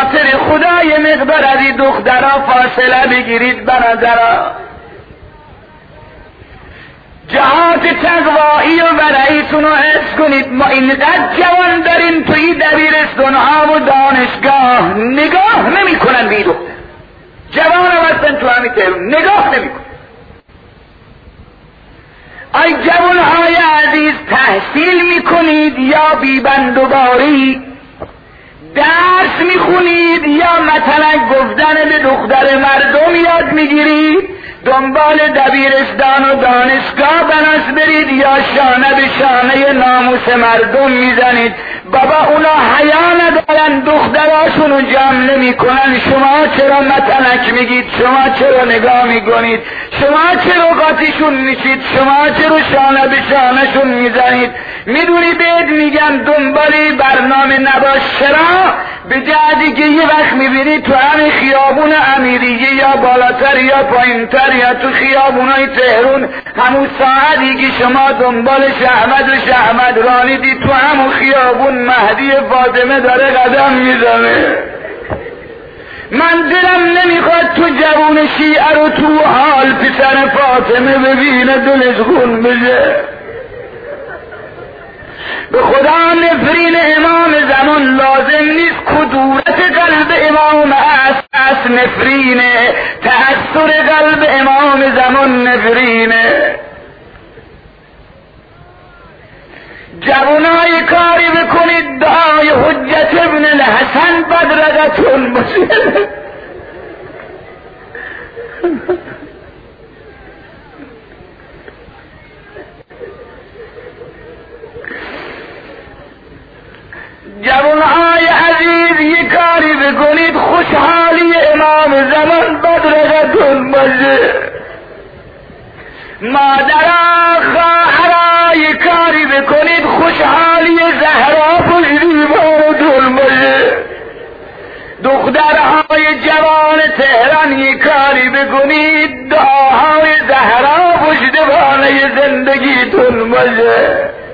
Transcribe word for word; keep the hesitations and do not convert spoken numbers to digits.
خاطر خدا یه مقدار از این دخترها فاصله بگیرید برادرها. جهات تقوایی و ورعیتون رو حفظ کنید. ما اینقدر جوان داریم توی دبیرستان ها و دانشگاه نگاه نمی کنن بی دختر. جوان هم هستن تو همین تهران نگاه نمی کنن. ای جوان های عزیز، تحصیل می کنید یا بیبندوباری؟ درس می خونید یا مثلا گفتن به دختر مردم یاد می گیرید؟ دنبال دبیرستان و دانشگاه بناس برید یا شانه به شانه ناموس مردم میزنید؟ بابا اونا حیا ندارن، دختراشونو جمع نمی کنن. شما چرا متنک میگید؟ شما چرا نگاه میکنید؟ شما چرا قاطیشون میشید؟ شما چرا شانه به شانه شون میزنید؟ میدونی بهت میگم دنبالی برنامه نباش. چرا؟ به جهتی که یه وقت میبینید تو همین خیابون امیریه یا بالاتر یا پایینتر یا تو خیابونای تهران، همون ساعتی که شما دنبال شهمد و شهمد رانیدی، تو همون خیابون مهدی فاطمه داره قدم میزنه. من دلم نمیخواد تو جوون شیعه رو تو حال پسر فاطمه ببینه دلش خون بشه. به خدا نفرین امام زمان لازم نیست. کدورت قلب امام است است نفرینه، تأثر قلب امام زمان نفرینه. جوانای کاری بکنید دعای حجت ابن الحسن بدرقتون باشه. جوانهای عزیز یه کاری بکنید خوشحالی امام زمان بدرقتون باشه. مادرها خواهرها یه کاری بکنید خوشحالی زهرا پشت دیوارتون باشه. دخترهای جوان تهران یه کاری بکنید دعاهای زهرا پشت بانه زندگیتون باشه.